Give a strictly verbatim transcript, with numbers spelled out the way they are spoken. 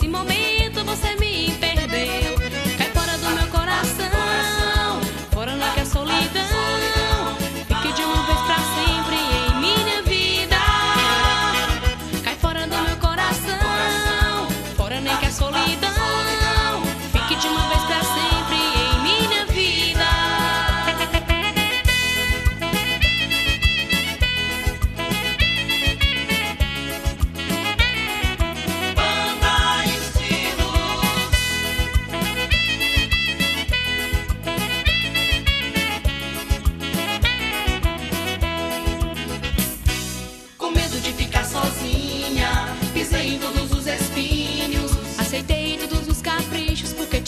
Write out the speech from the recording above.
Nesse momento você me perdeu. Cai fora do meu coração, fora não quer solidão. Fique de uma vez pra sempre em minha vida. Cai fora do meu coração, fora nem quer solidão. Fique de uma vez pra sempre em minha vida. Banda Estilos. Com medo de ficar sozinha, pisei em todos os espinhos. Aceitei todos os caprichos porque